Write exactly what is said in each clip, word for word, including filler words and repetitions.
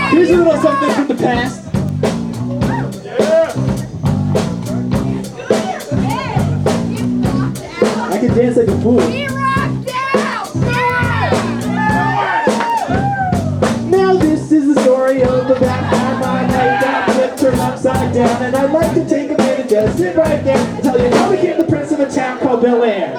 Here's a little something from the past. I can dance like a fool. Now this is the story of the back time my night got flipped, turned upside down, and I'd like to take a minute just sit right there and tell you how I became the prince of a town called Bel Air.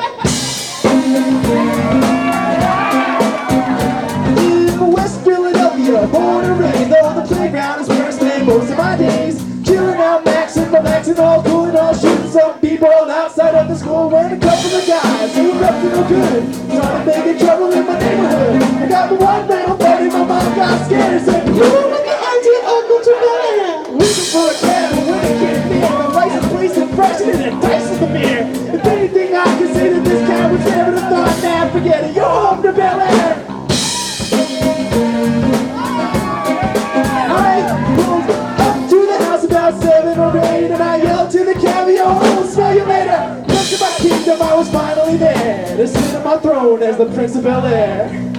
In West Philadelphia, born and raised, though the playground is where I spend most of my days. Chilling out, maxing, relaxing, all cool and all shooting some people outside of the school when a couple of guys who were up to no good started making trouble in my neighborhood. I got the one man on thirty, my mom got scared and said, "You look like the auntie uncle to Bel Air." Looking for a cab and when it can't be, the license plates and freshen and entices the mirror. If anything I can say to this guy was never the thought, now forget it, you're home to Bel Air. Seven or eight, and I yelled to the caviar, "I'll smell you later." Back to my kingdom, I was finally there to sit on my throne as the Prince of Bel Air.